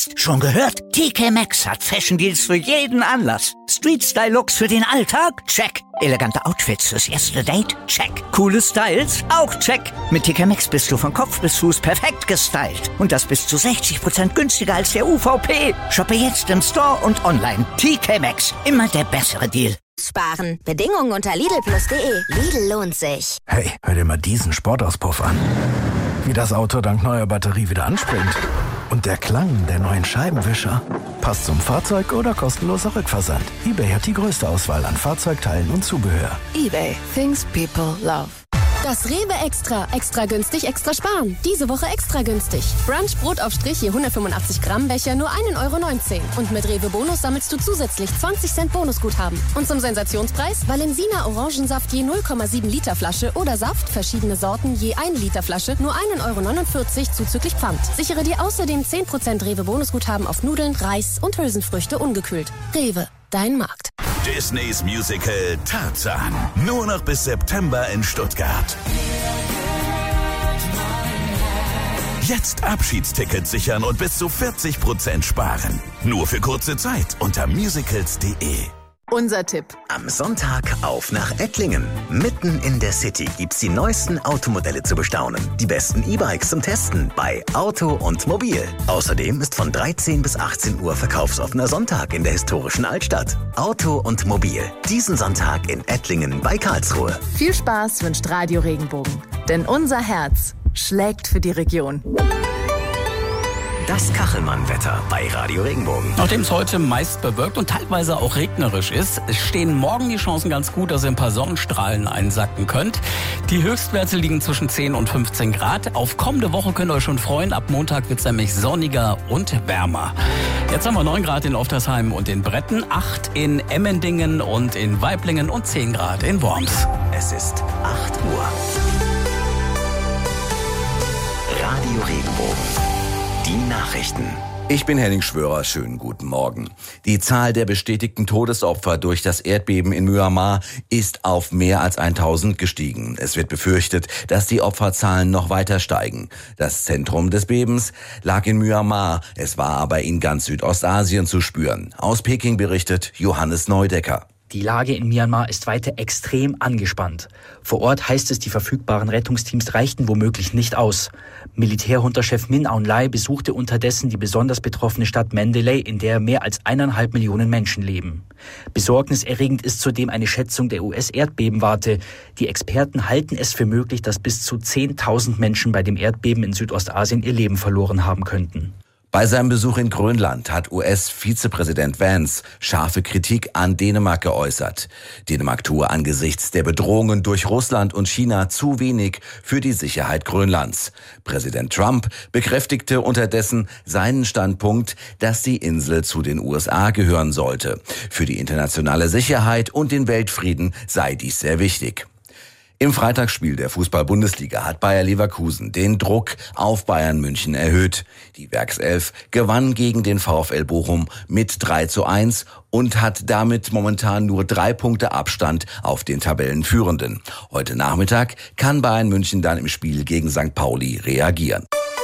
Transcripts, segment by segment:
Podcast. Schon gehört? TK Maxx hat Fashion Deals für jeden Anlass. Street-Style-Looks für den Alltag? Check. Elegante Outfits fürs erste Date? Check. Coole Styles? Auch check. Mit TK Maxx bist du von Kopf bis Fuß perfekt gestylt. Und das bis zu 60% günstiger als der UVP. Shoppe jetzt im Store und online. TK Maxx. Immer der bessere Deal. Sparen. Bedingungen unter Lidl+de. Lidl lohnt sich. Hey, hör dir mal diesen Sportauspuff an. Wie das Auto dank neuer Batterie wieder anspringt. Und der Klang der neuen Scheibenwischer. Passt zum Fahrzeug oder kostenloser Rückversand. eBay hat die größte Auswahl an Fahrzeugteilen und Zubehör. eBay. Things people love. Das Rewe Extra günstig, extra sparen. Diese Woche extra günstig. Brunch Brotaufstrich je 185 Gramm Becher nur 1,19 € Und mit Rewe Bonus sammelst du zusätzlich 20 Cent Bonusguthaben. Und zum Sensationspreis Valensina Orangensaft je 0,7 Liter Flasche oder Saft, verschiedene Sorten je 1 Liter Flasche, nur 1,49 € zuzüglich Pfand. Sichere dir außerdem 10% Rewe Bonusguthaben auf Nudeln, Reis und Hülsenfrüchte ungekühlt. Rewe, dein Markt. Disneys Musical Tarzan. Nur noch bis September in Stuttgart. Jetzt Abschiedstickets sichern und bis zu 40% sparen. Nur für kurze Zeit unter musicals.de. Unser Tipp. Am Sonntag auf nach Ettlingen. Mitten in der City gibt's die neuesten Automodelle zu bestaunen. Die besten E-Bikes zum Testen bei Auto und Mobil. Außerdem ist von 13 bis 18 Uhr verkaufsoffener Sonntag in der historischen Altstadt. Auto und Mobil. Diesen Sonntag in Ettlingen bei Karlsruhe. Viel Spaß wünscht Radio Regenbogen. Denn unser Herz schlägt für die Region. Das Kachelmann-Wetter bei Radio Regenbogen. Nachdem es heute meist bewölkt und teilweise auch regnerisch ist, stehen morgen die Chancen ganz gut, dass ihr ein paar Sonnenstrahlen einsacken könnt. Die Höchstwerte liegen zwischen 10 und 15 Grad. Auf kommende Woche könnt ihr euch schon freuen. Ab Montag wird es nämlich sonniger und wärmer. Jetzt haben wir 9 Grad in Oftersheim und in Bretten, 8 in Emmendingen und in Waiblingen und 10 Grad in Worms. Es ist 8 Uhr. Radio Regenbogen. Die Nachrichten. Ich bin Henning Schwörer, schönen guten Morgen. Die Zahl der bestätigten Todesopfer durch das Erdbeben in Myanmar ist auf mehr als 1000 gestiegen. Es wird befürchtet, dass die Opferzahlen noch weiter steigen. Das Zentrum des Bebens lag in Myanmar, es war aber in ganz Südostasien zu spüren. Aus Peking berichtet Johannes Neudecker. Die Lage in Myanmar ist weiter extrem angespannt. Vor Ort heißt es, die verfügbaren Rettungsteams reichten womöglich nicht aus. Militärjunta-Chef Min Aung Hlaing besuchte unterdessen die besonders betroffene Stadt Mandalay, in der mehr als 1,5 Millionen Menschen leben. Besorgniserregend ist zudem eine Schätzung der US-Erdbebenwarte. Die Experten halten es für möglich, dass bis zu 10.000 Menschen bei dem Erdbeben in Südostasien ihr Leben verloren haben könnten. Bei seinem Besuch in Grönland hat US-Vizepräsident Vance scharfe Kritik an Dänemark geäußert. Dänemark tue angesichts der Bedrohungen durch Russland und China zu wenig für die Sicherheit Grönlands. Präsident Trump bekräftigte unterdessen seinen Standpunkt, dass die Insel zu den USA gehören sollte. Für die internationale Sicherheit und den Weltfrieden sei dies sehr wichtig. Im Freitagsspiel der Fußball-Bundesliga hat Bayer Leverkusen den Druck auf Bayern München erhöht. Die Werkself gewann gegen den VfL Bochum mit 3:1 und hat damit momentan nur 3 Punkte Abstand auf den Tabellenführenden. Heute Nachmittag kann Bayern München dann im Spiel gegen St. Pauli reagieren.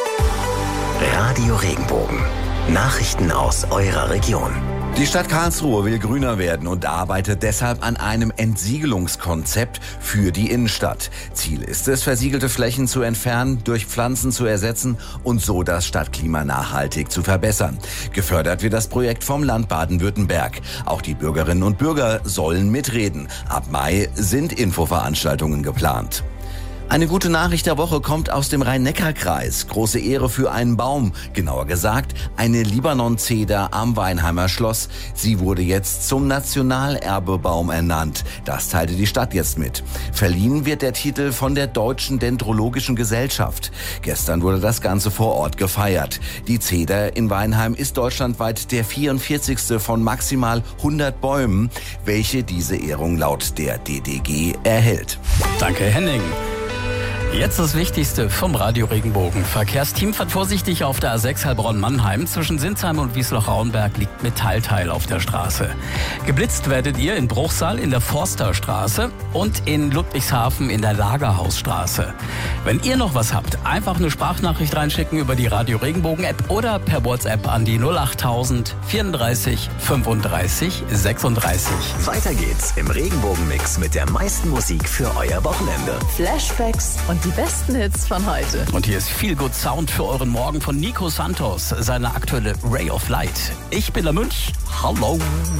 Radio Regenbogen. Nachrichten aus eurer Region. Die Stadt Karlsruhe will grüner werden und arbeitet deshalb an einem Entsiegelungskonzept für die Innenstadt. Ziel ist es, versiegelte Flächen zu entfernen, durch Pflanzen zu ersetzen und so das Stadtklima nachhaltig zu verbessern. Gefördert wird das Projekt vom Land Baden-Württemberg. Auch die Bürgerinnen und Bürger sollen mitreden. Ab Mai sind Infoveranstaltungen geplant. Eine gute Nachricht der Woche kommt aus dem Rhein-Neckar-Kreis. Große Ehre für einen Baum, genauer gesagt eine Libanon-Zeder am Weinheimer Schloss. Sie wurde jetzt zum Nationalerbebaum ernannt. Das teilte die Stadt jetzt mit. Verliehen wird der Titel von der Deutschen Dendrologischen Gesellschaft. Gestern wurde das Ganze vor Ort gefeiert. Die Zeder in Weinheim ist deutschlandweit der 44. von maximal 100 Bäumen, welche diese Ehrung laut der DDG erhält. Danke, Henning. Jetzt das Wichtigste vom Radio Regenbogen. Verkehrsteam fährt vorsichtig auf der A6 Heilbronn-Mannheim. Zwischen Sinsheim und Wiesloch-Rauenberg liegt Metallteil auf der Straße. Geblitzt werdet ihr in Bruchsal in der Forsterstraße und in Ludwigshafen in der Lagerhausstraße. Wenn ihr noch was habt, einfach eine Sprachnachricht reinschicken über die Radio Regenbogen-App oder per WhatsApp an die 08000 34 35 36. Weiter geht's im Regenbogenmix mit der meisten Musik für euer Wochenende. Flashbacks und die besten Hits von heute. Und hier ist viel Good Sound für euren Morgen von Nico Santos, seine aktuelle Ray of Light. Ich bin der Münch. Hallo.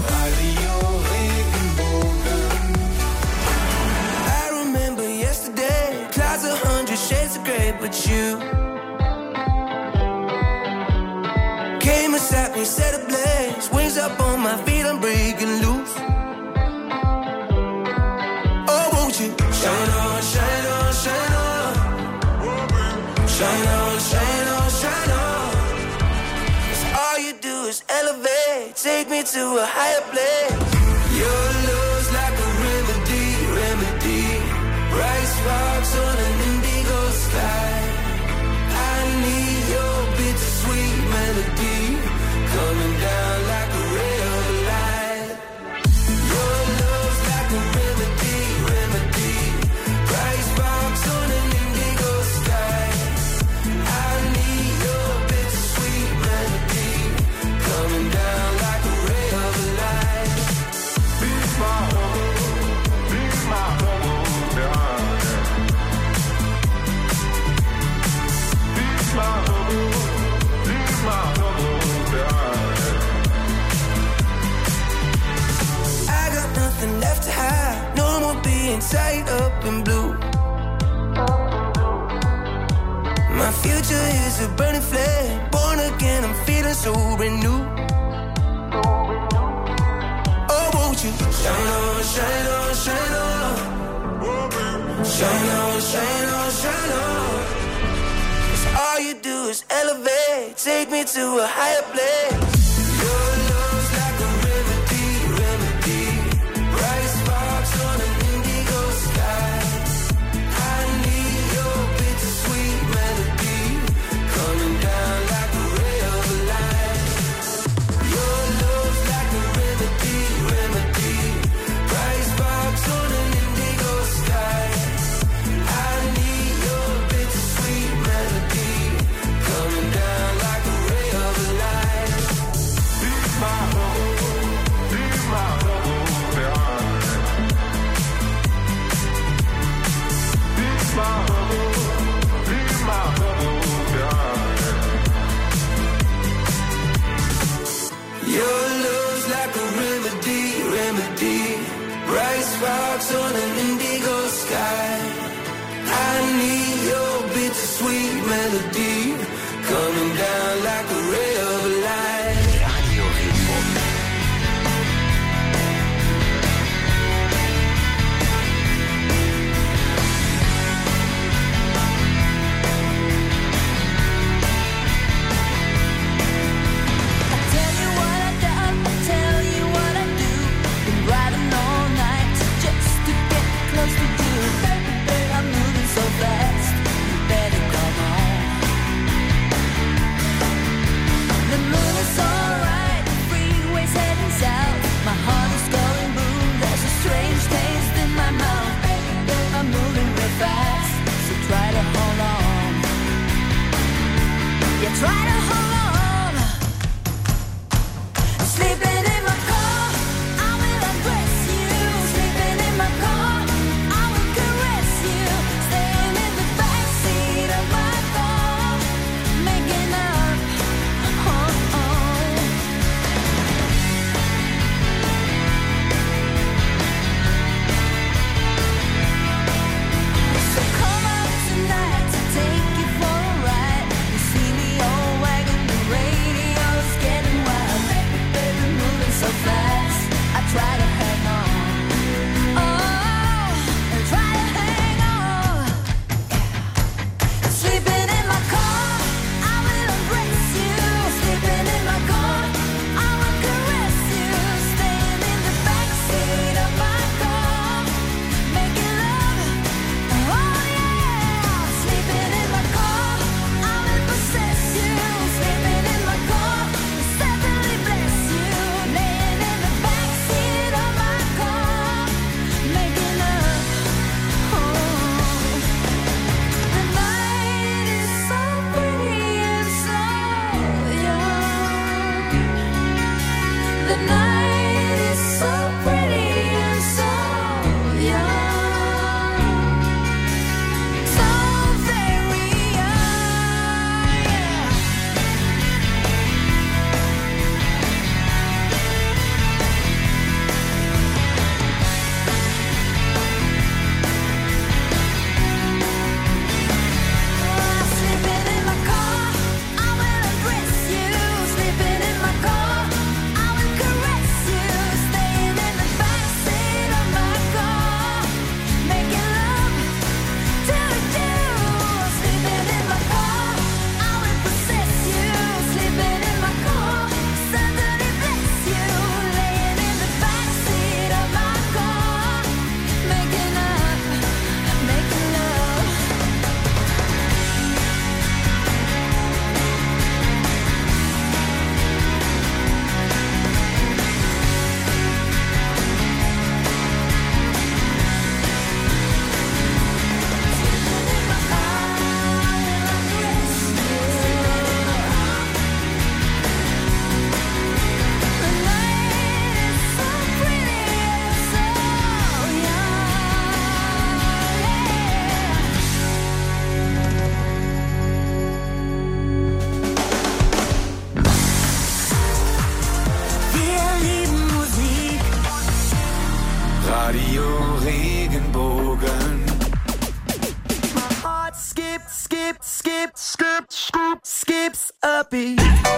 I remember yesterday, clouds 100 shades of grey, but you came and sat me, set ablaze, wings up on my feet, I'm breaking loose. Oh, won't you shine on, shine on, shine on. Shine on, shine on, shine on. 'Cause all you do is elevate, take me to a higher place. Your love's like a remedy, remedy. Bright sparks on an indigo sky. I need your bittersweet melody coming down like a ray of light. Your love's like a remedy, remedy. Bright sparks on an indigo sky. Coming down like a ray of light. Be my home, be my home, darling. Be my home, darling. I got nothing left to hide. No more being tied up in blue. My future is a burning flame. Born again, I'm feeling so renewed. Oh, won't you shine on, shine on, shine on. Shine on, shine on, shine on. 'Cause all you do is elevate, take me to a higher place. Your love's like a remedy, remedy. Bright sparks on an indigo sky. I need your bittersweet melody coming down like a ray of light. Your love's like a remedy, remedy. Bright sparks on an indigo sky. I need your bittersweet melody coming down like a ray of light. Be my home, darling. Be my home, darling. Your love's like a remedy, remedy. Bright sparks on an indigo sky. I need your bittersweet melody coming down like a ray of light. Radio Regenbogen. Tell you what I done, tell you what I do. Been riding all night just to get close to you. Baby, I'm moving so fast, you better come on. The night is so pretty and so young, so very young, yeah. Sleeping in my car, I will embrace you. Sleeping in my car, I will caress you. Staying in the backseat of my car, making love to you. Sleeping in my car, I will possess you. Sleeping in my car, suddenly bless you. Laying in the backseat of my car, making love, making love. Radio Regenbogen. My heart skips a beat.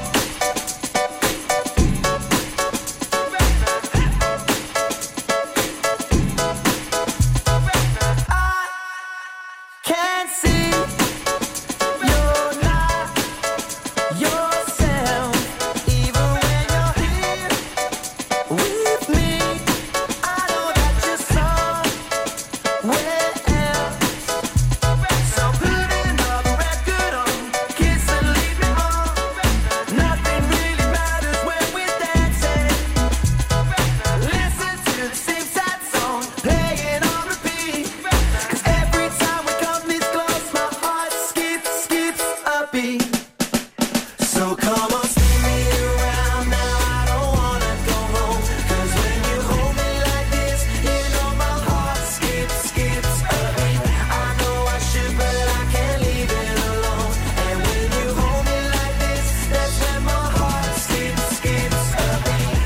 I can't see you're not yourself, even when you're here with me. I know that you're somewhere else. So put another record on, kiss and leave me on. Nothing really matters when we're dancing. Listen to the same sad song, playing on repeat. 'Cause every time we come this close, my heart skips a beat. So come on, spin me around now. I don't wanna go home. 'Cause when you hold me like this, you know my heart skips a beat. I know I should, but I can't leave it alone. And when you hold me like this, that's when my heart skips a beat.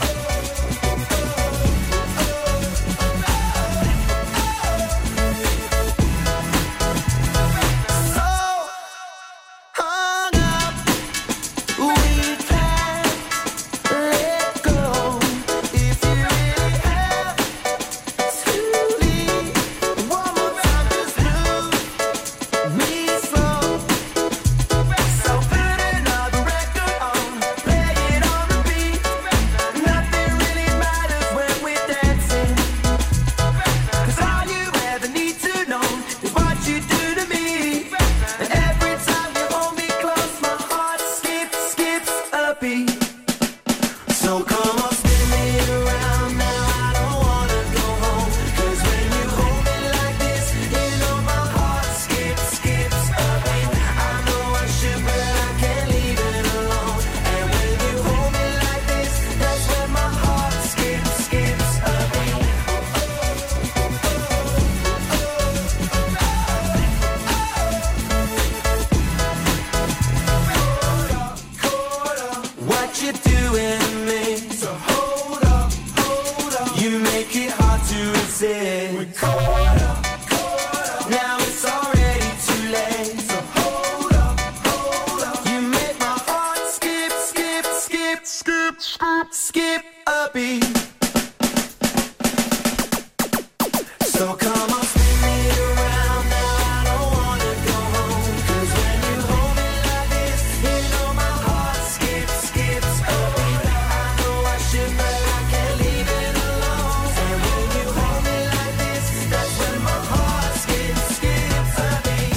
So hung up, we can't let go. If you really have to leave, one more time, just move me slow. So put another record on, play it on repeat. Nothing really matters when we're dancing. 'Cause all you ever need to know is what you do to me. And every time you hold me close, my heart skips a beat. So come on, spin me around now. I don't wanna go home. 'Cause when you hold me like this, you know my heart skips a beat. I know I should, but I can't leave it alone. And when you hold me like this, that's when my heart skips a beat. What you doing to me? So hold up. You make it hard to resist. We're caught up. Now it's already too late. So hold up. You make my heart skip a beat. So come on, spin me around now. I don't wanna go home. 'Cause when you hold me like this, you know my heart skips a beat. I know I should, but I can't leave it alone. And when you hold me like this, that's when my heart skips a beat.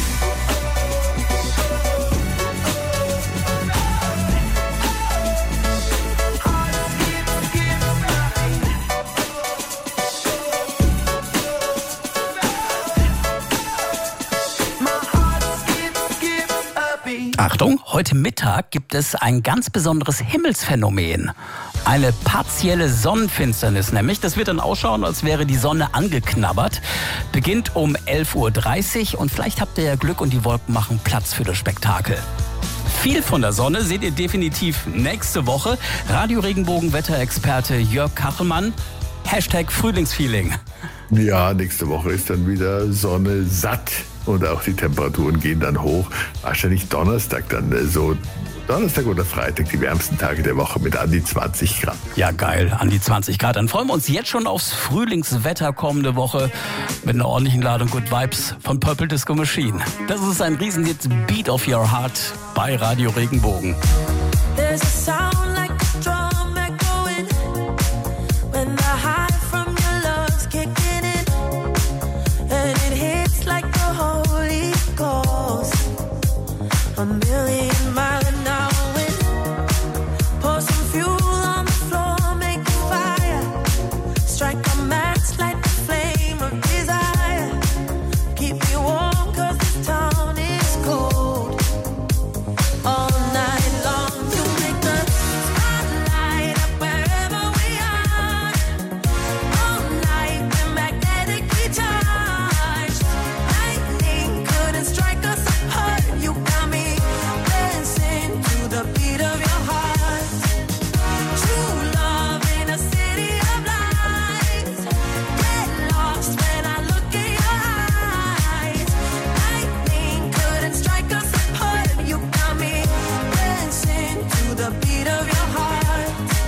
Achtung, heute Mittag gibt es ein ganz besonderes Himmelsphänomen. Eine partielle Sonnenfinsternis nämlich. Das wird dann ausschauen, als wäre die Sonne angeknabbert. Beginnt um 11:30 Uhr und vielleicht habt ihr ja Glück und die Wolken machen Platz für das Spektakel. Viel von der Sonne seht ihr definitiv nächste Woche. Radio Regenbogen Wetterexperte Jörg Kachelmann. #Frühlingsfeeling. Ja, nächste Woche ist dann wieder Sonne satt und auch die Temperaturen gehen dann hoch. Wahrscheinlich Donnerstag dann Donnerstag oder Freitag die wärmsten Tage der Woche mit an die 20 Grad. Ja, geil, an die 20 Grad. Dann freuen wir uns jetzt schon aufs Frühlingswetter kommende Woche mit einer ordentlichen Ladung Good Vibes von Purple Disco Machine. Das ist ein Riesenhit, Beat of Your Heart bei Radio Regenbogen. There's a sound like a drum echoing when the high from your love's kicking in and it hits like the Holy Ghost. A million mile an hour wind. Pour some fuel on the floor, make a fire. Strike a match, light the flame of desire. Keep me warm 'cause this town is cold. All night long you make the spotlight up wherever we are. All night we're magnetically charged. Lightning couldn't strike us apart. You got me dancing to the beat of your heart. True love in a city of lights. Get lost when I look in your eyes. Lightning couldn't strike us apart. You got me dancing to the beat of your heart.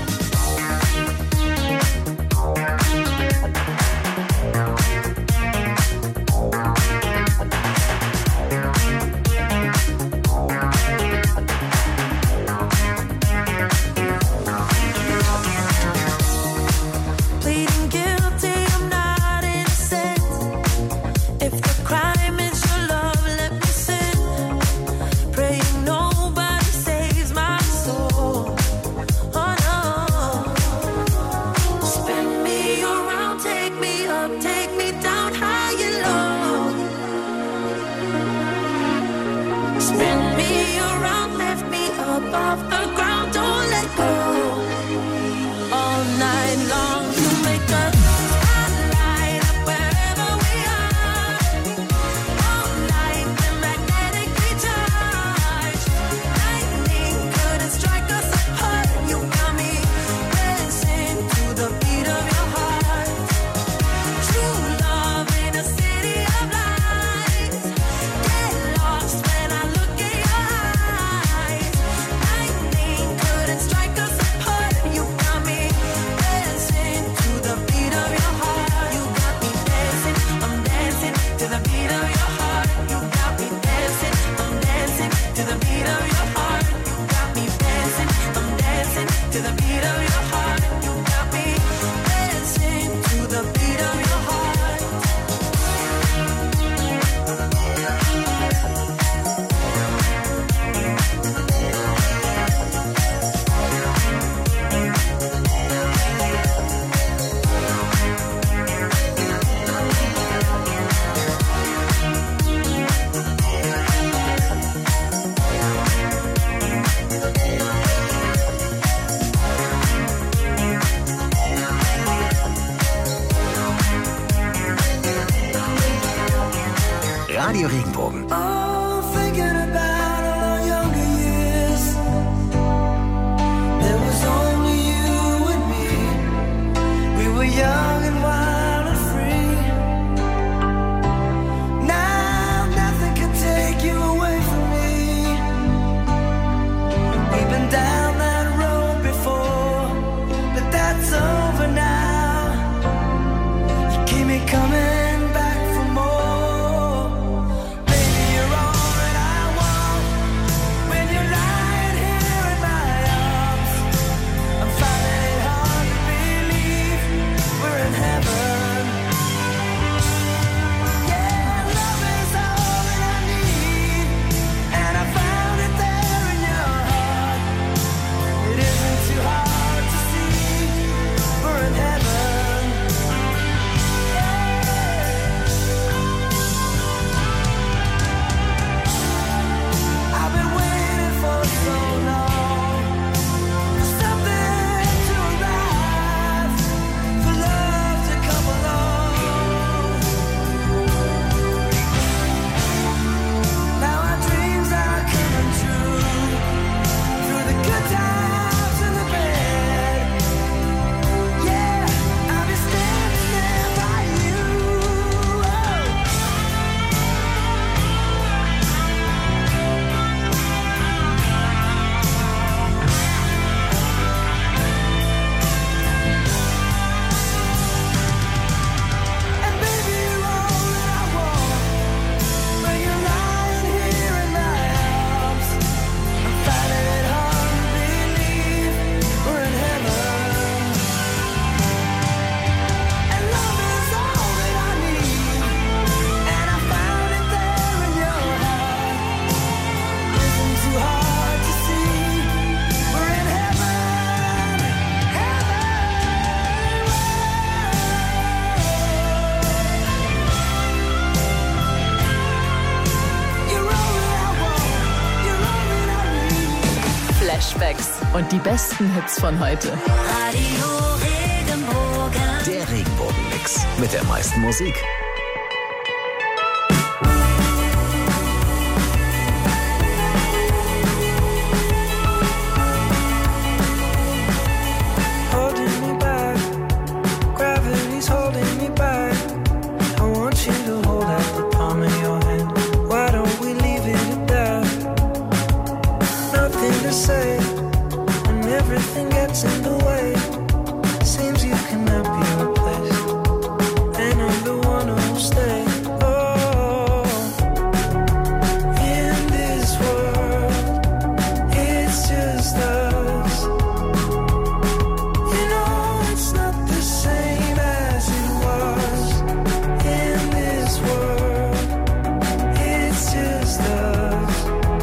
Pleading guilty, I'm not innocent. If the crime is your love, let me sin. Praying nobody saves my soul. Oh no. Spin me around, take me up, take me down high and low. Spin me around, lift me up off the ground, don't let go. All night long you make a spotlight up wherever we are. All night we're magnetically charged. Lightning couldn't strike us apart. You got me dancing to the beat of your heart. True love in a city of lights. Get lost when I look in your eyes. Lightning couldn't strike us apart. You got me dancing to the beat of your heart. You got me dancing, I'm dancing to the beat of your heart. You got me dancing, I'm dancing to the beat of your heart. You got me dancing, I'm dancing to the beat of your heart. You got me dancing to the beat of your heart. Radio Regenbogen. Oh, thinking about all our younger years. There was only you and me. We were young and wild and free. Now nothing can take you away from me. We've been down that road before, but that's over now. You keep me coming back for more. Baby, you're und die besten Hits von heute. Radio Regenbogen. Der Regenbogen-Mix mit der meisten Musik. Holding me back, gravity's holding me back. I want you to hold out the palm of your hand. Why don't we leave it at that? Nothing to say, and everything gets in the way. Seems you cannot be replaced, and I'm the one who'll stay. Oh, in this world, it's just us. You know it's not the same as it was. In this world, it's just us.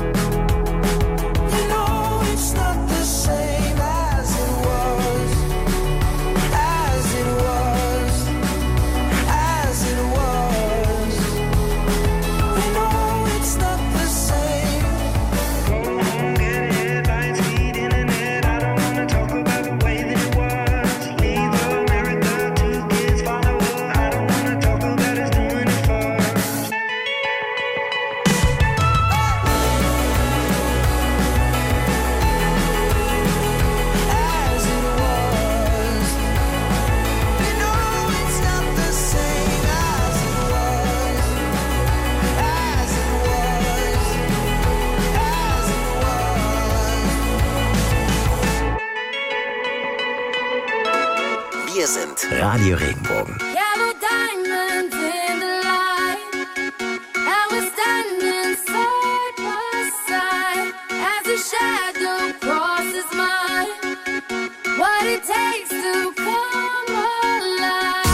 You know it's not the same as it was. As it was. As it was. You know it's not the same. Go home, get headlines, feed internet. I don't wanna talk about the way that it was. Leave America, 2 kids follow her. I don't wanna talk about us doing it first. As it was. You know it's not the same as it was. As it was. As it was. Wir sind Radio Regenbogen. Yellow diamonds in the light, and we're standing side by side as a shadow crosses mine. What it takes to come alive.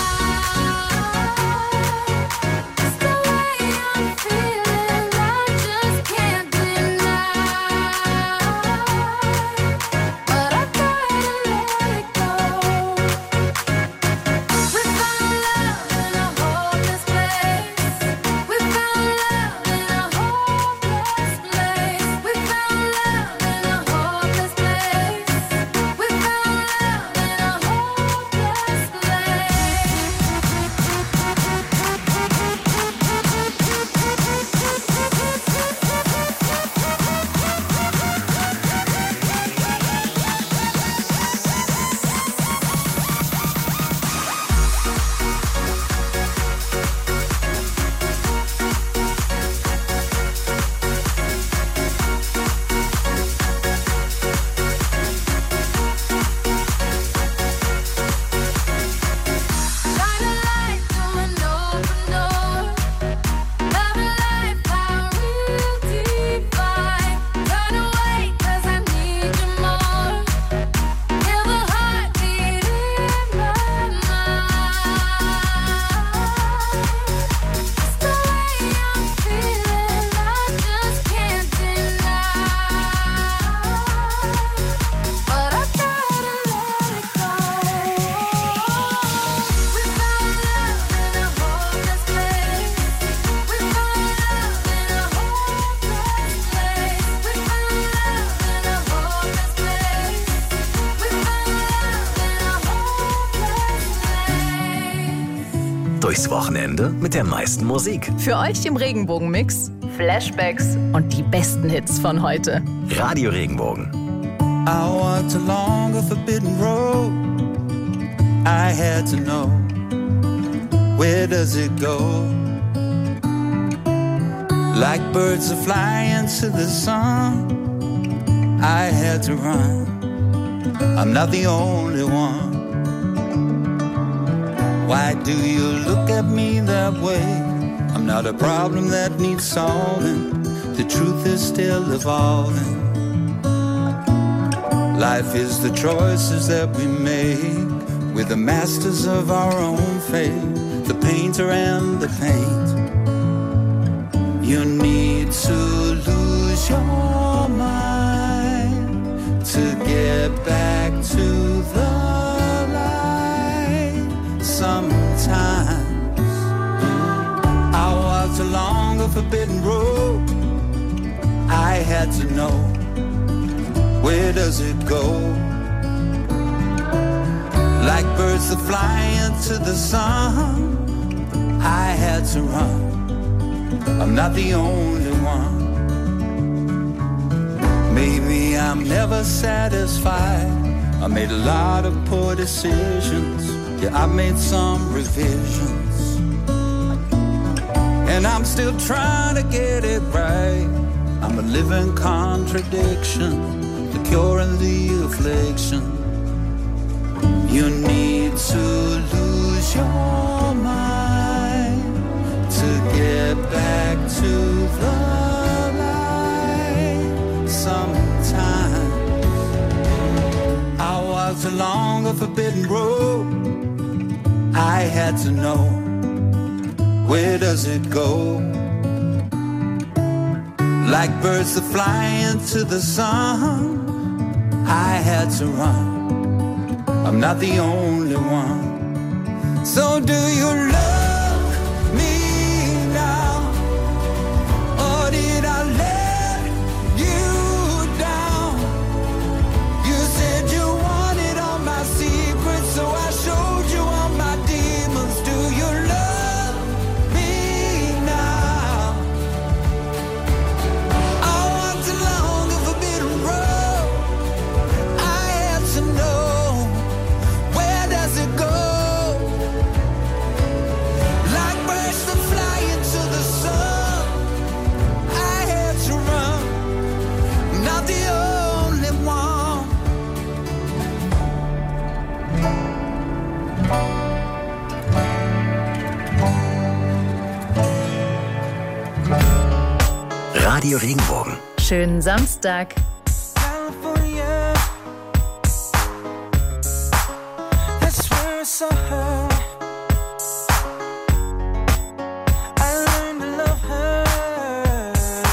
It's the way I'm feeling, I just can't deny. But I gotta let it go. We found love in a hopeless place. We found love in a hopeless place. We found love in a hopeless place. We found love in a hopeless place. Shine a light through an open door. Love and life, how real divine. Turn away, 'cause I need you more. Feel the heartbeat in my mind. It's the way I'm feeling, I just can't deny. But I gotta let it go. We found love in a hopeless place. We found love in a hopeless place. We found love in a hopeless place. We found love in a hopeless place. Durchs Wochenende mit der meisten Musik. Für euch im Regenbogen-Mix Flashbacks und die besten Hits von heute. Radio Regenbogen. I walked along a forbidden road. I had to know, where does it go? Like birds that fly into the sun, I had to run. I'm not the only one. Why do you look at me that way? I'm not a problem that needs solving. The truth is still evolving. Life is the choices that we make. We're the masters of our own fate. The painter and the paint. You need to lose your mind to get back to the light. Sometimes I walked along a forbidden road. I had to know, where does does it go? Like birds that fly into the sun, I had to run. I'm not the only one. Maybe I'm never satisfied. I made a lot of poor decisions. Yeah, I made some revisions. And I'm still trying to get it right. I'm a living contradiction, the cure and the affliction. You need to lose your mind to get back to the light. Sometimes I walked along a forbidden road. I had to know, where does it go? Like birds that fly into the sun, I had to run. I'm not the only one. So do you love me now? Or did I let you down? You said you wanted all my secrets, so I showed you all my demons. Do you love me now? I walked along a forbidden road. I had to know, where does it go? Like birds that fly into the sun, I had to run. I'm not the only one. Radio Regenbogen. Schönen Samstag. California, that's where I saw her. I learned to love her.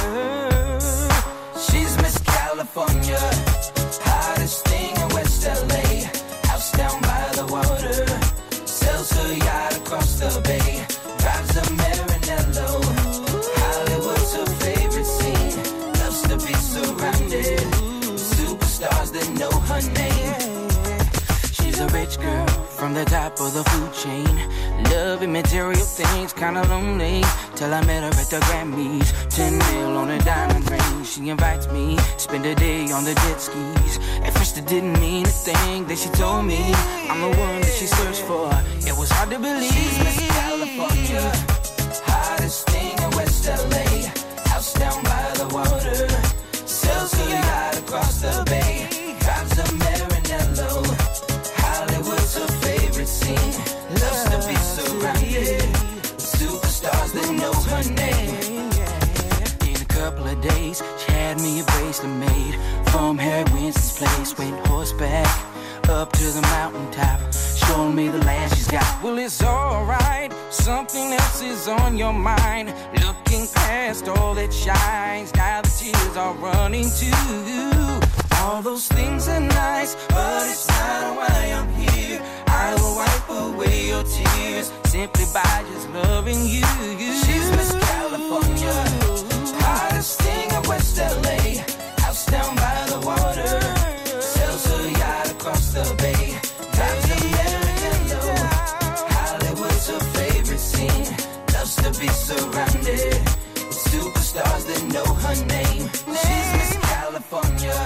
She's Miss California, hottest thing in West LA. House down by the water, sells her yacht across the bay. Drives a Maranello, Hollywood's her favorite scene. Loves to be surrounded with superstars that know her name. She's a rich girl from the top of the food chain. Loving material things, kinda lonely. Till I met her at the Grammys. 10 mil on a diamond ring. She invites me, spend a day on the jet skis. At first it didn't mean a thing. Then she told me I'm the one that she searched for. It was hard to believe. She's Miss California, hottest thing in West LA. House down by the water, sells her yacht across the bay. Drives a Maranello, Hollywood's her favorite scene. Loves to be surrounded with superstars that know her name. In a couple of days, she had me a bracelet made from Harry Winston's place. Went horseback up to the mountaintop, showing me the land she's got. Well, it's alright, something else is on your mind. Looking past all that shines, now the tears are running too. All those things are nice, but it's not why I'm here. I will wipe away your tears simply by just loving you. She's Miss California, hottest thing in West LA. House down by the water, sells her yacht across the bay. Drives a Maranello, Hollywood's her favorite scene. Loves to be surrounded with superstars that know her name. She's Miss California,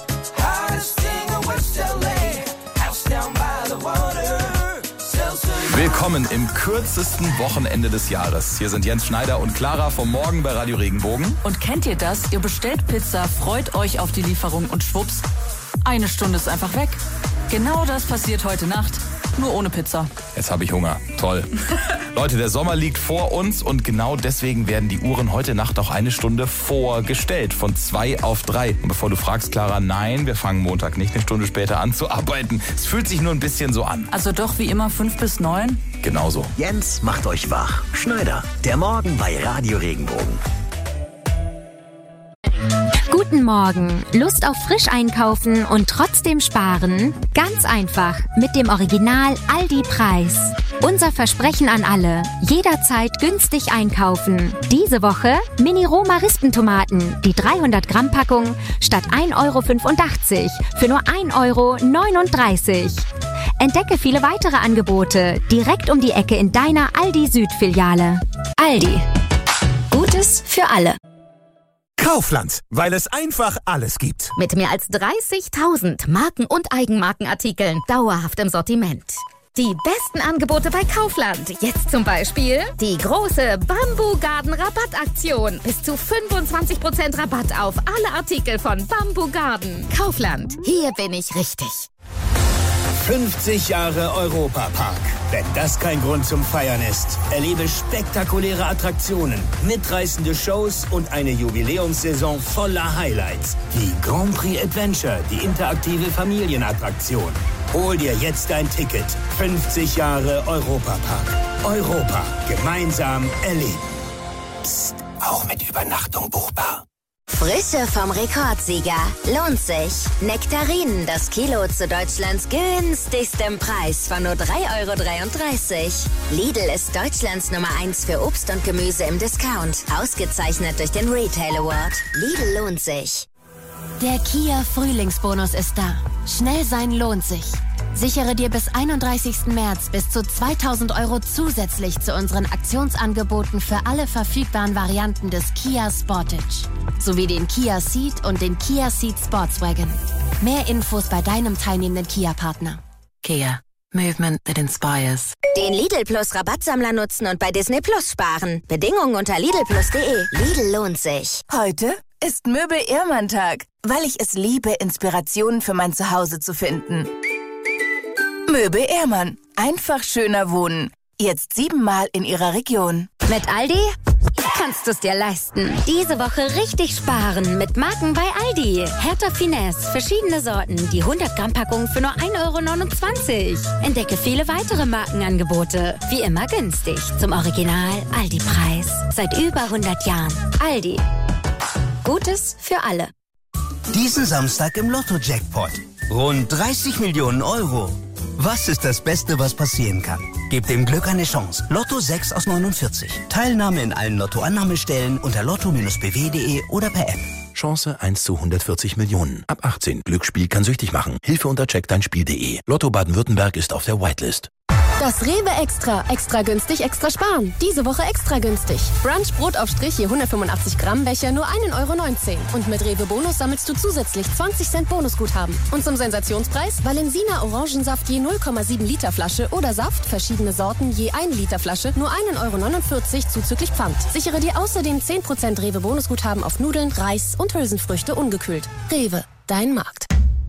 hottest thing in West LA. House down by the water, sells her. Willkommen im kürzesten Wochenende des Jahres. Hier sind Jens Schneider und Clara vom Morgen bei Radio Regenbogen. Und kennt ihr das? Ihr bestellt Pizza, freut euch auf die Lieferung und schwupps, eine Stunde ist einfach weg. Genau das passiert heute Nacht, nur ohne Pizza. Jetzt habe ich Hunger. Toll. Leute, der Sommer liegt vor uns und genau deswegen werden die Uhren heute Nacht auch eine Stunde vorgestellt. Von 2 auf 3. Und bevor du fragst, Clara, nein, wir fangen Montag nicht eine Stunde später an zu arbeiten. Es fühlt sich nur ein bisschen so an. Also doch wie immer 5 bis 9? Genauso. Jens macht euch wach. Schneider, der Morgen bei Radio Regenbogen. Guten Morgen. Lust auf frisch einkaufen und trotzdem sparen? Ganz einfach. Mit dem Original Aldi-Preis. Unser Versprechen an alle. Jederzeit günstig einkaufen. Diese Woche Mini-Roma-Rispentomaten. Die 300-Gramm-Packung statt 1,85 € für nur 1,39 €. Entdecke viele weitere Angebote direkt um die Ecke in deiner Aldi-Süd-Filiale. Aldi. Gutes für alle. Kaufland, weil es einfach alles gibt. Mit mehr als 30.000 Marken- und Eigenmarkenartikeln dauerhaft im Sortiment. Die besten Angebote bei Kaufland. Jetzt zum Beispiel die große Bamboo Garden Rabattaktion. Bis zu 25% Rabatt auf alle Artikel von Bamboo Garden. Kaufland, hier bin ich richtig. 50 Jahre Europapark. Wenn das kein Grund zum Feiern ist, erlebe spektakuläre Attraktionen, mitreißende Shows und eine Jubiläumssaison voller Highlights. Wie Grand Prix Adventure, die interaktive Familienattraktion. Hol dir jetzt dein Ticket. 50 Jahre Europapark. Europa. Gemeinsam erleben. Psst. Auch mit Übernachtung buchbar. Frische vom Rekordsieger. Lohnt sich. Nektarinen, das Kilo zu Deutschlands günstigstem Preis von nur 3,33 €. Lidl ist Deutschlands Nummer 1 für Obst und Gemüse im Discount. Ausgezeichnet durch den Retail Award. Lidl lohnt sich. Der Kia Frühlingsbonus ist da. Schnell sein lohnt sich. Sichere dir bis 31. März bis zu 2.000 € zusätzlich zu unseren Aktionsangeboten für alle verfügbaren Varianten des Kia Sportage. Sowie den Kia Ceed und den Kia Ceed Sportswagen. Mehr Infos bei deinem teilnehmenden Kia-Partner. Kia. Movement that inspires. Den Lidl Plus Rabattsammler nutzen und bei Disney Plus sparen. Bedingungen unter lidlplus.de. Lidl lohnt sich. Heute ist Möbel-Ehrmann-Tag, weil ich es liebe, Inspirationen für mein Zuhause zu finden. Möbel Ehrmann. Einfach schöner wohnen. Jetzt 7-mal in Ihrer Region. Mit Aldi kannst du es dir leisten. Diese Woche richtig sparen mit Marken bei Aldi. Hertha Finesse, verschiedene Sorten, die 100-Gramm-Packung für nur 1,29 €. Entdecke viele weitere Markenangebote. Wie immer günstig. Zum Original Aldi-Preis. Seit über 100 Jahren. Aldi. Gutes für alle. Diesen Samstag im Lotto-Jackpot. Rund 30 Millionen €. Was ist das Beste, was passieren kann? Gebt dem Glück eine Chance. Lotto 6 aus 49. Teilnahme in allen Lotto-Annahmestellen unter lotto-bw.de oder per App. Chance 1 zu 140 Millionen. Ab 18. Glücksspiel kann süchtig machen. Hilfe unter checkdeinspiel.de. Lotto Baden-Württemberg ist auf der Whitelist. Das Rewe Extra. Extra günstig, extra sparen. Diese Woche extra günstig. Brunch Brotaufstrich je 185 Gramm Becher nur 1,19 €. Und mit Rewe Bonus sammelst du zusätzlich 20 Cent Bonusguthaben. Und zum Sensationspreis Valensina Orangensaft je 0,7 Liter Flasche oder Saft, verschiedene Sorten je 1 Liter Flasche, nur 1,49 € zuzüglich Pfand. Sichere dir außerdem 10% Rewe Bonusguthaben auf Nudeln, Reis und Hülsenfrüchte ungekühlt. Rewe, dein Markt.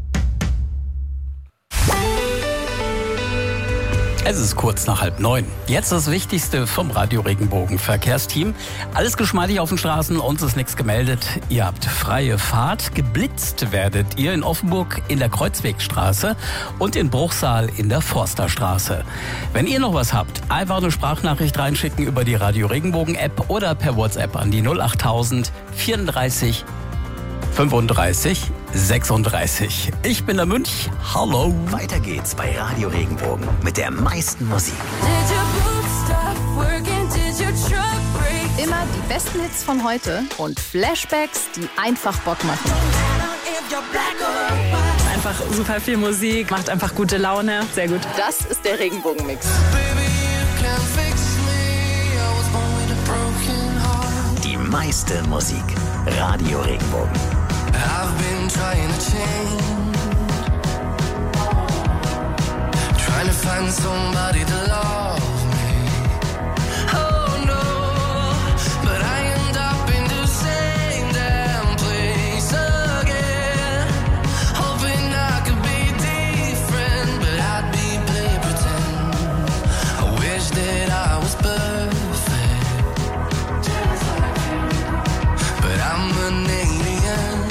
Es ist kurz nach 8:30. Jetzt das Wichtigste vom Radio Regenbogen Verkehrsteam. Alles geschmeidig auf den Straßen, uns ist nichts gemeldet. Ihr habt freie Fahrt. Geblitzt werdet ihr in Offenburg in der Kreuzwegstraße und in Bruchsal in der Forsterstraße. Wenn ihr noch was habt, einfach eine Sprachnachricht reinschicken über die Radio Regenbogen App oder per WhatsApp an die 08000 34 35 36. Ich bin der Münch. Hallo. Weiter geht's bei Radio Regenbogen mit der meisten Musik. Immer die besten Hits von heute und Flashbacks, die einfach Bock machen. Einfach super viel Musik, macht einfach gute Laune. Sehr gut. Das ist der Regenbogen-Mix. Die meiste Musik. Radio Regenbogen. I've been trying to change, trying to find somebody to love me. Oh no, but I end up in the same damn place again. Hoping I could be different, but I'd be playing pretend. I wish that I was perfect, but I'm an alien.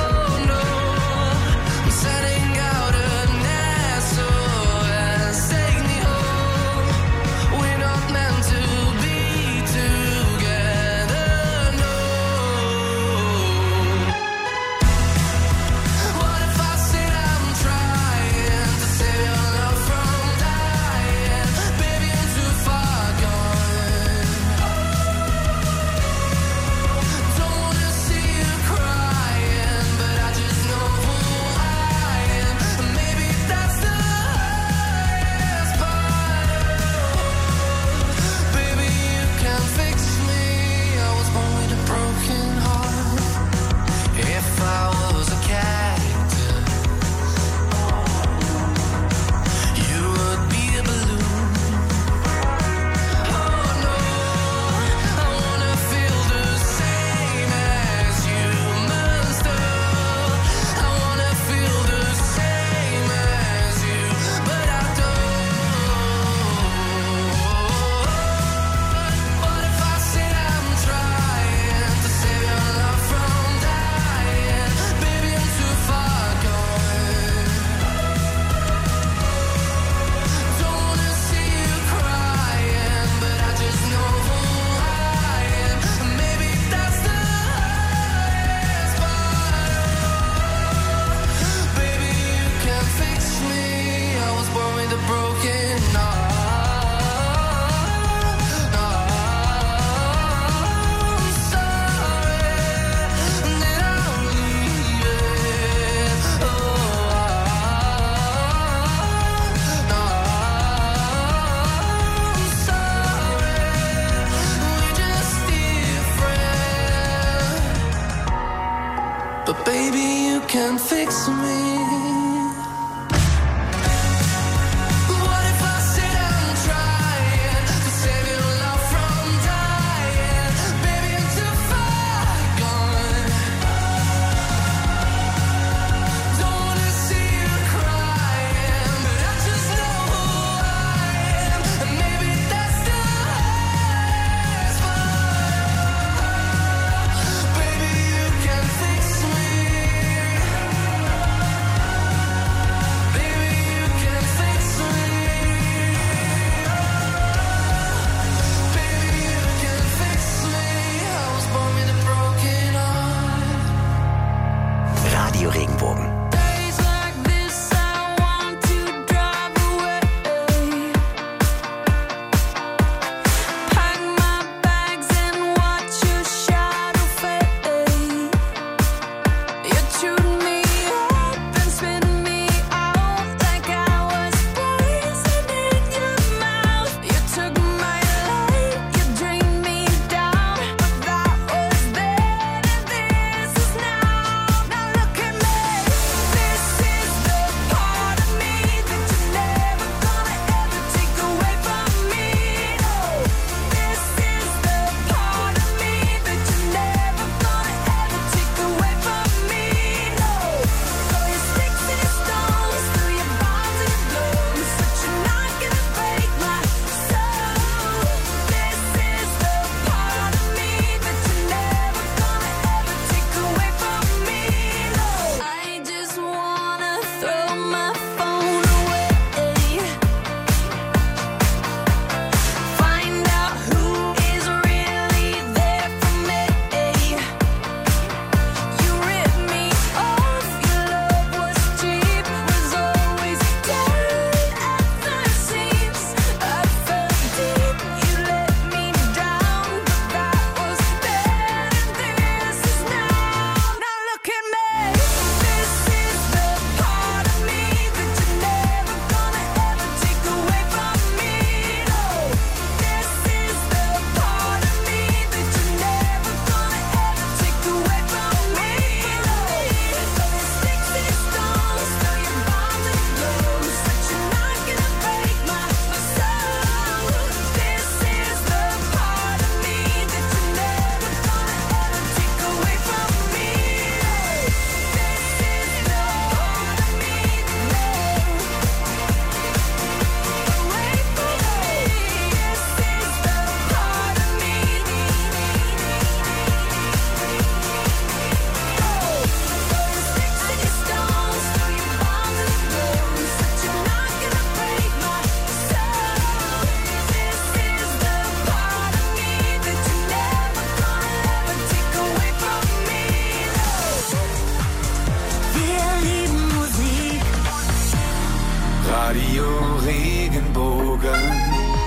Setting out a nest, so I say broken heart. But baby, you can fix me. What if I sit and try to save your love from dying? Baby, I'm too far gone. Don't wanna see you crying, but I just know who I am, and maybe that's the hardest part. Baby, you can fix me. Radio Regenbogen. Radio Regenbogen.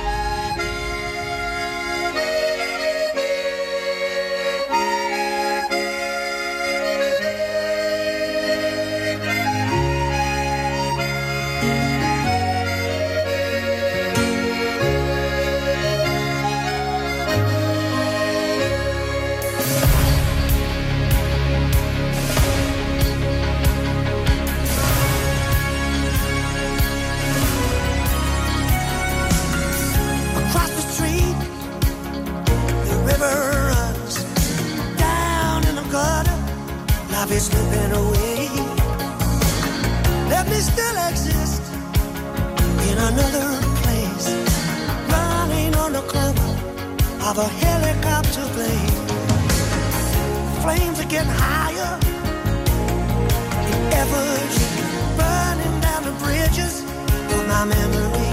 Life is slipping away. Let me still exist in another place, running on the cover of a helicopter plane. Flames are getting higher in efforts, burning down the bridges of my memory.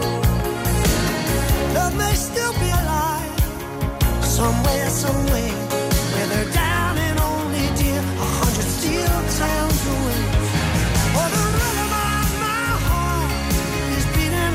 Love may still be alive somewhere, somewhere, where they're down and only dear 100 steel towns away. Oh, the rhythm of my heart is beating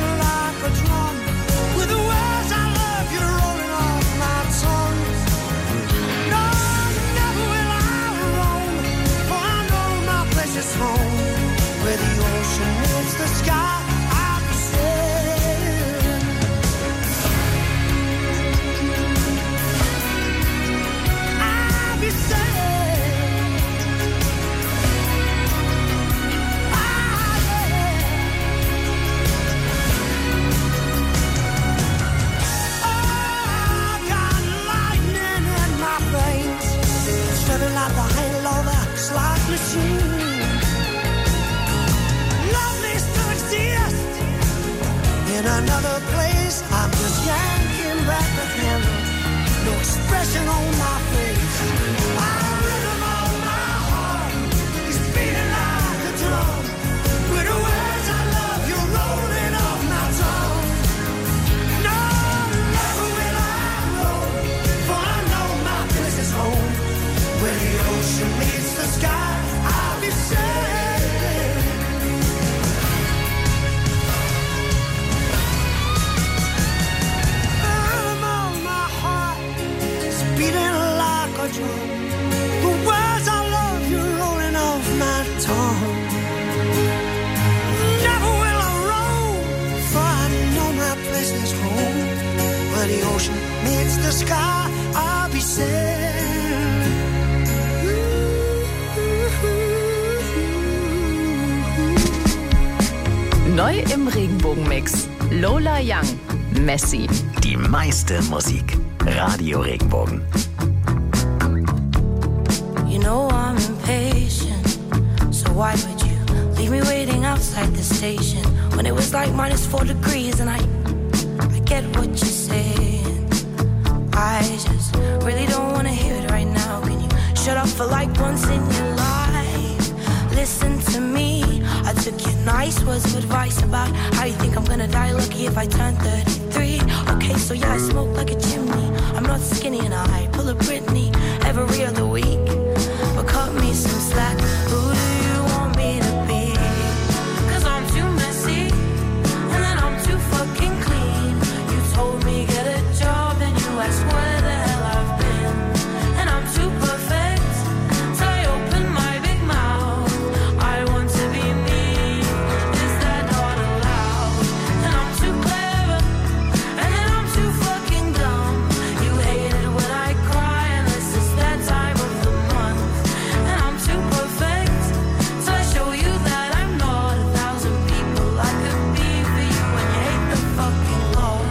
another place. I'm just yanking back the handle, no expression on my face. I'm rhythm on my heart, it's beating like a drum. With the words I love, you're rolling off my tongue. No, never will I roam, for I know my place is home. Where the ocean meets the sky, I'll be sailing. The rhythm of my heart is beating like a drum. The words I love, you're rolling off my tongue. Never will I roam, for I know my place is home. Where the ocean meets the sky, I'll be sailing. Neu im Regenbogenmix. Lola Young, Messi. Die meiste Musik. Radio Regenbogen. You know I'm impatient, so why would you leave me waiting outside the station when it was like -4 degrees and I get what you're saying. I just really don't want to hear it right now. Can you shut up for like once in your life? Listen to me. I took your nice words of advice about how you think I'm gonna die lucky if I turn 33. Okay, so yeah, I smoke like a chimney. I'm not skinny and I pull a Britney every other week. But cut me some slack. Who do you want me to be? 'Cause I'm too messy and then I'm too fucking clean. You told me get a job and you asked where the hell I've been. And I'm too perfect till I open my big mouth. I want to be me. Is that not allowed? And I'm too clever and then I'm too fucking dumb. You hate it when I cry unless it's that time of the month. And I'm too perfect so I show you that I'm not 1,000 people I could be for you. And you hate the fucking Lord.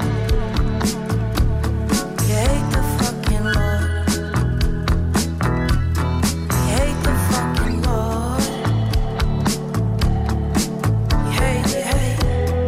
You hate the fucking Lord. You hate the fucking Lord. You hate, you hate.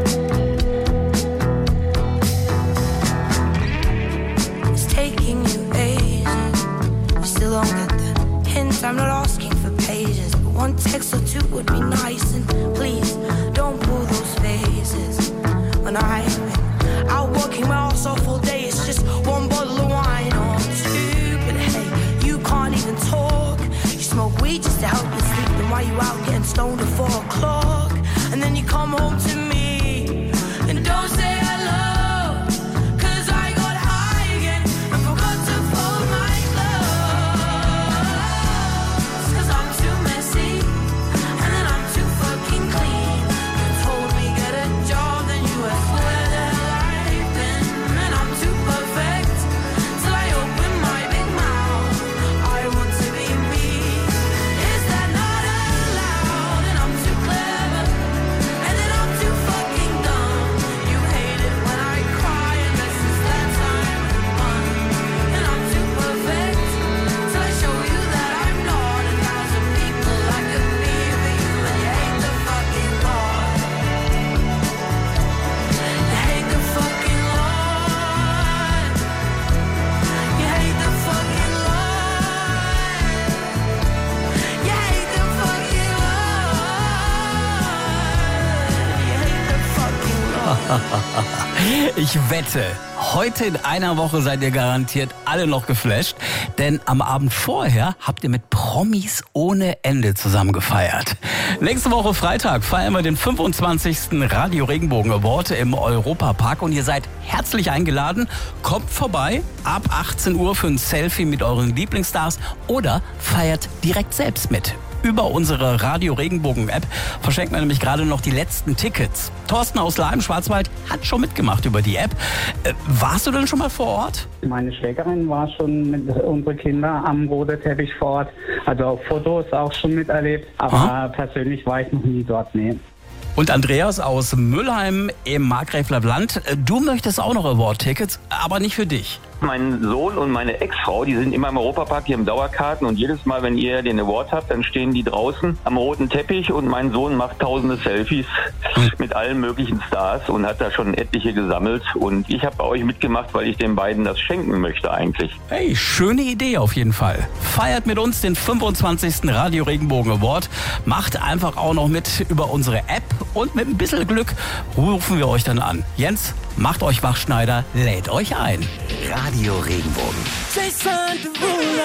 It's taking you ages. You still don't get the hint. I'm not asking for pages, but one text or two would be nice. And please don't pull those phases. When I've been out working my ass off all day, it's just one bottle of wine or two. But hey, you can't even talk. You smoke weed just to help you sleep. Then why you out getting stoned at 4 o'clock? And then you come home to me and don't say hello. 'Cause I got high again and forgot to fold my clothes. 'Cause I'm too messy and then I'm too fucking clean. You told me get a job, then you asked where the hell I've been. And I'm too perfect till I open my big mouth. I want to be me. Is that not allowed? And I'm too clever and then I'm too fucking dumb. You hate it when I cry unless it's that time of the month. And I'm too perfect till I show you that I'm not 1,000 people I could be for you. And you hate the fucking Lord. You hate the fucking Lord. You hate the fucking Lord. You hate the fucking Lord. You hate the fucking Lord. Ich wette, heute in einer Woche seid ihr garantiert alle noch geflasht, denn am Abend vorher habt ihr mit Promis ohne Ende zusammen gefeiert. Nächste Woche Freitag feiern wir den 25. Radio Regenbogen Award im Europapark und ihr seid herzlich eingeladen. Kommt vorbei ab 18 Uhr für ein Selfie mit euren Lieblingsstars oder feiert direkt selbst mit. Über unsere Radio Regenbogen App verschenken wir nämlich gerade noch die letzten Tickets. Thorsten aus Lahr im Schwarzwald hat schon mitgemacht über die App. Warst du denn schon mal vor Ort? Meine Schwägerin war schon mit unseren Kindern am roten Teppich vor Ort. Also auf Fotos auch schon miterlebt. Aber persönlich war ich noch nie dort. Nee. Und Andreas aus Müllheim im Markgräfler Land. Du möchtest auch noch Award-Tickets, aber nicht für dich. Mein Sohn und meine Ex-Frau, die sind immer im Europapark, hier im Dauerkarten und jedes Mal, wenn ihr den Award habt, dann stehen die draußen am roten Teppich und mein Sohn macht tausende Selfies mit allen möglichen Stars und hat da schon etliche gesammelt und ich habe bei euch mitgemacht, weil ich den beiden das schenken möchte eigentlich. Hey, schöne Idee auf jeden Fall. Feiert mit uns den 25. Radio Regenbogen Award. Macht einfach auch noch mit über unsere App und mit ein bisschen Glück rufen wir euch dann an. Jens, macht euch Wachschneider, lädt euch ein. Radio Regenbogen. Jason Derulo.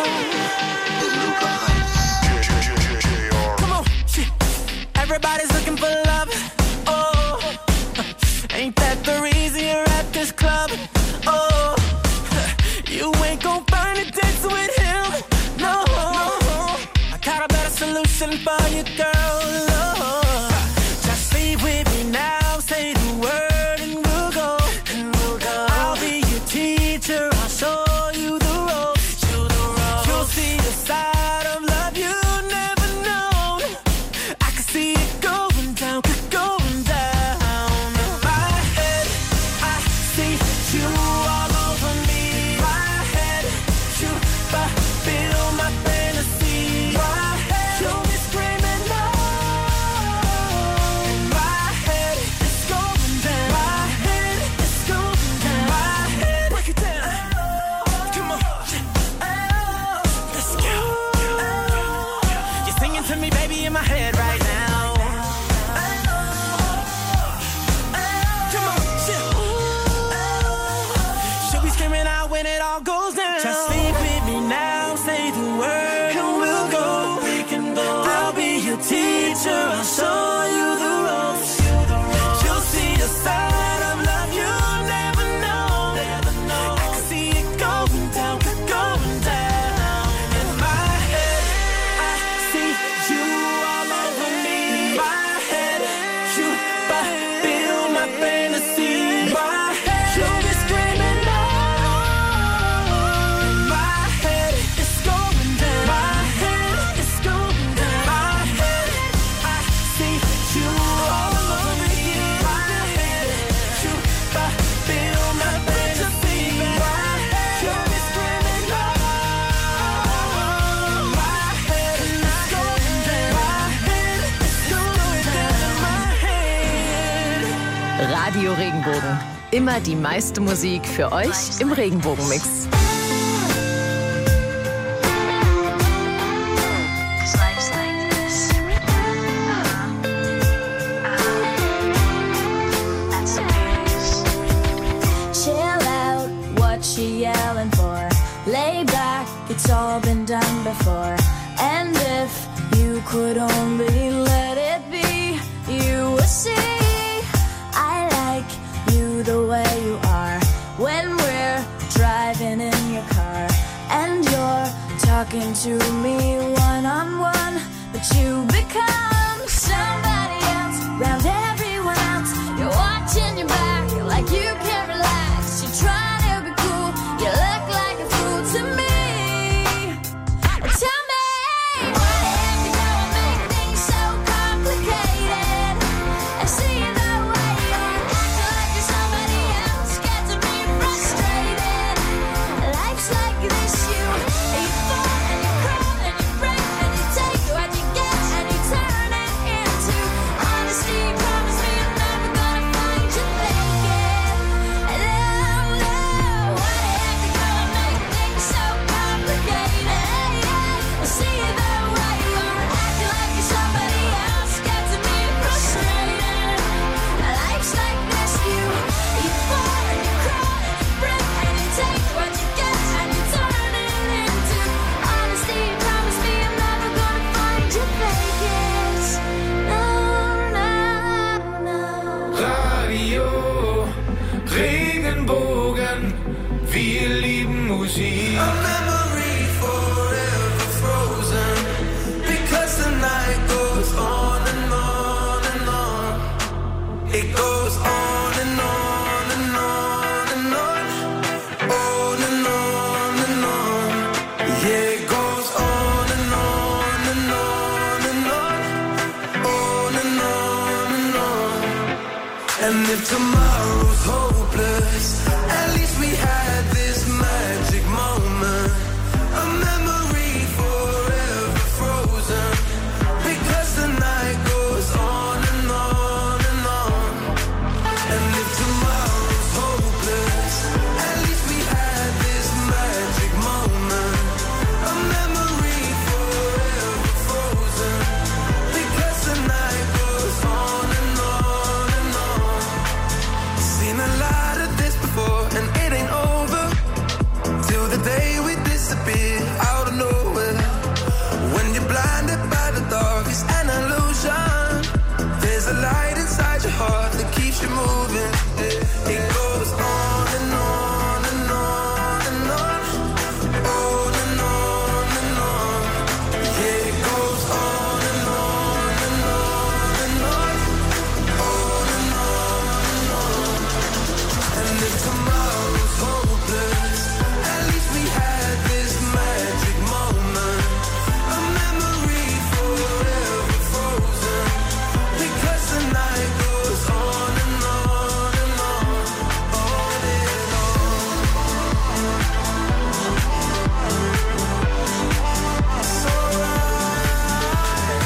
Come on, shit. Everybody's looking for love. Oh, ain't that the reason you're at this club? Oh, you ain't gon' find a dance with him. No, I got a better solution for you, girl. Oh, just leave with me now. Say the word and we'll go. I'll be your teacher. I'll show you the ropes. You'll see the side of love you've never known. I can see it going down, going down. In my head, I see you all over me. My head, you fulfill my fantasy. My head, you'll be screaming no. In my head, it's going down. My head, it's going down. My head, break it down. Come on, let's go. You're singing to me, baby, in my head right now. Come on, she'll be screaming out when it all goes down. Just sleep with me now, say the word, and we'll go. We can go. I'll be your teacher, I'll show you the ropes. You'll see the side of love you've never known. I can see it going down, going down. In my head, I see you all over me. My head, you fulfill my fantasy. My head, you'll be screaming no. In my head, it's going down. My head, it's going down. My head, I see you all over me. My head, you fulfill my fantasy. My head, you'll be screaming no. My head, it's going down. My head, it's going down. My head. Radio Regenbogen. Immer die meiste Musik für euch im Regenbogenmix. Chill out, what you yelling for? Lay back, it's all been done before. And if you could only let it be, you would see I like you the way you are. When we're driving in your car and you're talking to me one-on-one, but you become somebody else round everyone else. You're watching your back like you can't relax. You're trying to be cool, you look like a fool to me. Tell me, why the heck you go and make things so complicated? And see the way you're acting like you're somebody else gets me frustrated. Life's like this, you fall and you crawl and you break and you take what you get and you turn it into honesty. Promise me you're never gonna find you faking. And no, why the heck you go and make things so complicated? See the way you're acting like you're somebody else gets me frustrated. Life's like this, you fall and you crawl and you break and you take what you get and you turn it into honesty. Promise me I'm never gonna find you faking. No, no, no. Radio Regenbogen, wir lieben Musik. A memory forever frozen, because the night goes on and on and on. It goes on and on and on and on, on and on and on. Yeah, it goes on and on and on and on and on and on. And if tomorrow's hopeless, at least we had this magic. a light inside your heart that keeps you moving. It goes on and on and on and on. On and on and on. Yeah, it goes on and on and on and on. On and on and on. And if tomorrow's hopeless, at least we had this magic moment. A memory forever frozen. Because the night goes on and on and on. On and on. It's alright.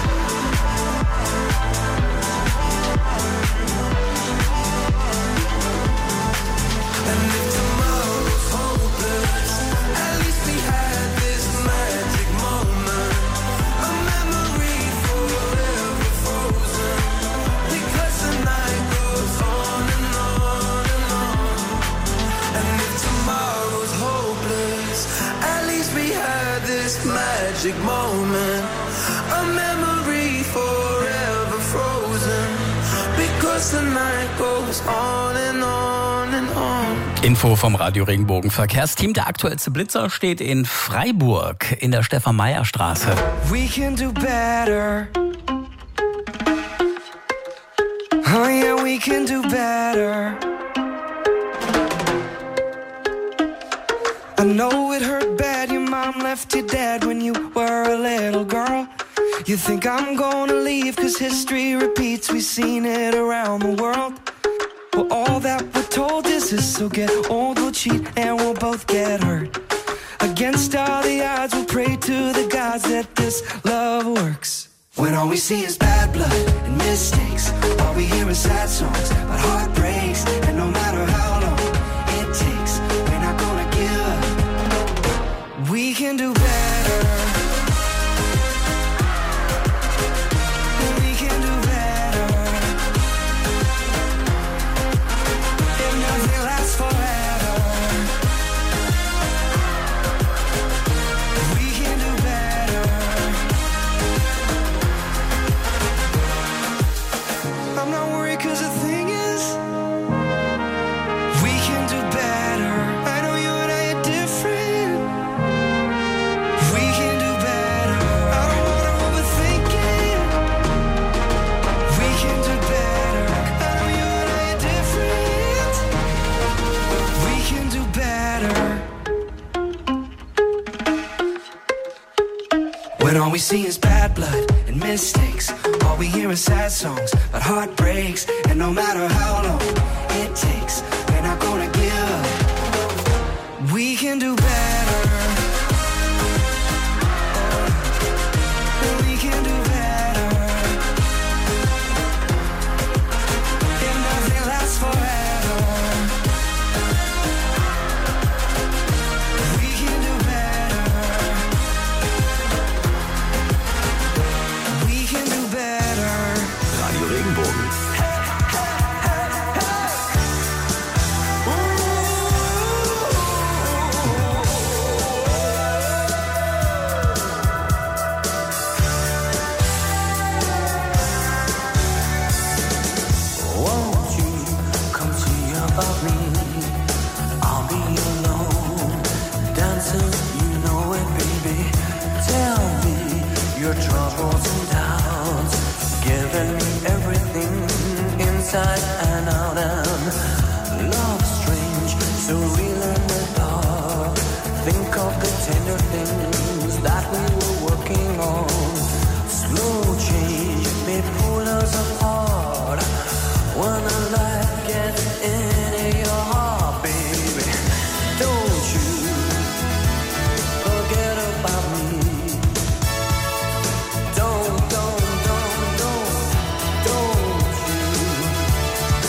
And if tomorrow's hopeless, at least we had this magic moment. A memory forever frozen. Because the night goes on and on and on. And if tomorrow's hopeless, at least we had this magic moment. A memory forever frozen. Because the night goes on and on and on. Info vom Radio Regenbogen Verkehrsteam. Der aktuellste Blitzer steht in Freiburg in der Stefan-Meyer-Straße. We can do better. Oh yeah, we can do better. I know it hurt bad, your mom left you dead when you were a little girl. You think I'm gonna leave cause history repeats, we've seen it around the world. Well, all that we're told is this, so get old, we'll cheat and we'll both get hurt. Against all the odds, we'll pray to the gods that this love works. When all we see is bad blood and mistakes, all we hear is sad songs about heartbreaks. And no matter how long it takes, we're not gonna give up. We can do better. We can do better. If nothing lasts forever, we can do better. I'm not worried cause the thing is, we can do better. I know you and I are different. We can do better. I don't wanna overthink it. We can do better. I know you and I are different. We can do better. When all we see is bad blood and mistakes, all we hear is sad songs about heartbreaks. And no matter how long it takes, we're not gonna give up. We can do better. We can do better. If nothing lasts forever, we can do better. We can do better. Radio Regenbogen. Won't you come see about me? I'll be alone, dancing, you know it, baby. Tell me your troubles and doubts, giving me everything inside and out. And love strange, so real in the dark. Think of the tender things that we were working on. Slow change may pull us apart. When a light gets into your heart, baby, don't you forget about me. Don't you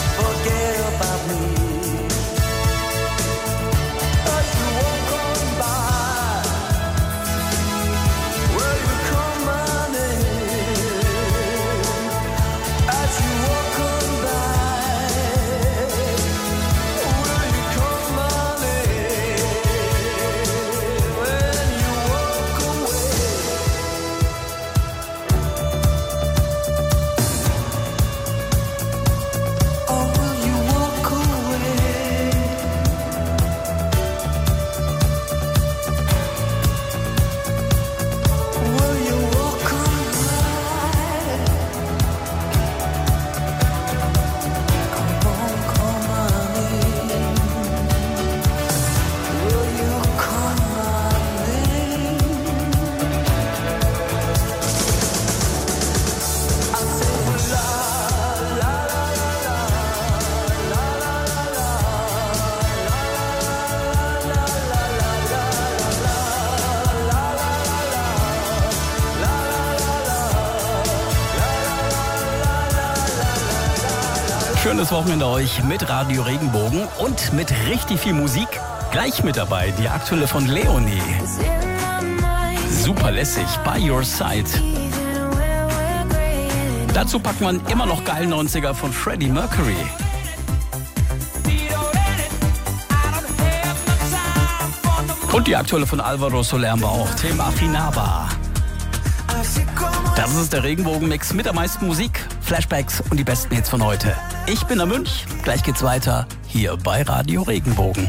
Schönes Wochenende euch mit Radio Regenbogen und mit richtig viel Musik. Gleich mit dabei die aktuelle von Leonie. Super lässig, By Your Side. Dazu packt man immer noch geilen 90er von Freddie Mercury. Und die aktuelle von Alvaro Soler haben wir auch, Thema Finaba. Das ist der Regenbogen-Mix mit der meisten Musik, Flashbacks und die besten Hits von heute. Ich bin der Münch, gleich geht's weiter hier bei Radio Regenbogen.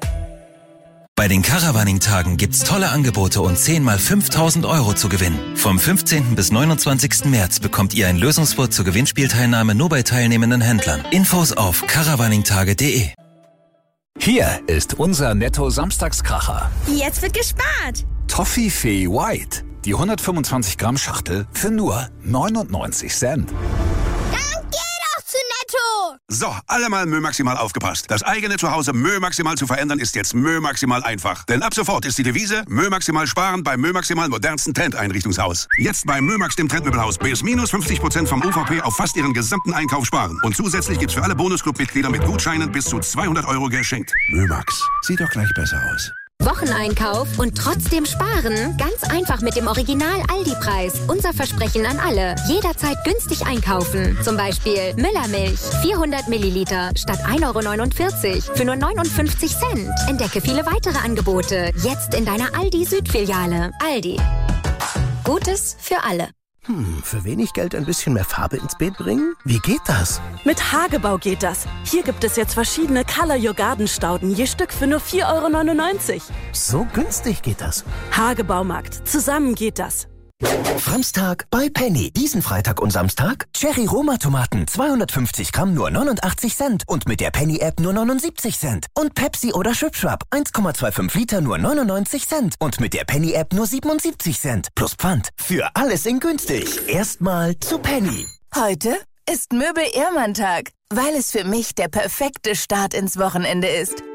Bei den Caravaning-Tagen gibt's tolle Angebote und 10 mal 5.000 € zu gewinnen. Vom 15. bis 29. März bekommt ihr ein Lösungswort zur Gewinnspielteilnahme nur bei teilnehmenden Händlern. Infos auf caravaningtage.de. Hier ist unser Netto-Samstagskracher. Jetzt wird gespart. Toffifee White. Die 125 Gramm Schachtel für nur 99 Cent. Dann geh doch zu Netto. So, alle mal Mö Maximal aufgepasst. Das eigene Zuhause Mö Maximal zu verändern ist jetzt Mö Maximal einfach. Denn ab sofort ist die Devise Mö Maximal sparen beim Mö Maximal modernsten Trendeinrichtungshaus. Jetzt bei Mö Max dem Trendmöbelhaus bis minus 50% vom UVP auf fast ihren gesamten Einkauf sparen. Und zusätzlich gibt's für alle Bonusclub-Mitglieder mit Gutscheinen bis zu 200 € geschenkt. Mö Max, sieht doch gleich besser aus. Wocheneinkauf und trotzdem sparen? Ganz einfach mit dem Original-Aldi-Preis. Unser Versprechen an alle. Jederzeit günstig einkaufen. Zum Beispiel Müllermilch. 400 Milliliter statt 1,49 € für nur 59 Cent. Entdecke viele weitere Angebote. Jetzt in deiner Aldi-Südfiliale. Aldi. Gutes für alle. Für wenig Geld ein bisschen mehr Farbe ins Beet bringen? Wie geht das? Mit Hagebau geht das. Hier gibt es jetzt verschiedene Color Your Garden Stauden, je Stück für nur 4,99 €. So günstig geht das. Hagebaumarkt. Zusammen geht das. Samstag bei Penny. Diesen Freitag und Samstag Cherry Roma Tomaten 250 Gramm nur 89 Cent und mit der Penny App nur 79 Cent. Und Pepsi oder Schwipschwap 1,25 Liter nur 99 Cent und mit der Penny App nur 77 Cent. Plus Pfand. Für alles in günstig. Erstmal zu Penny. Heute ist Möbel-Ehrmann-Tag, weil es für mich der perfekte Start ins Wochenende ist.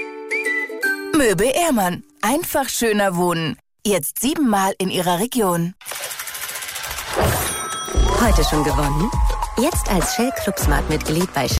Möbel-Ehrmann. Einfach schöner wohnen. Jetzt 7-mal in Ihrer Region. Heute schon gewonnen? Jetzt als Shell Club Smart Mitglied bei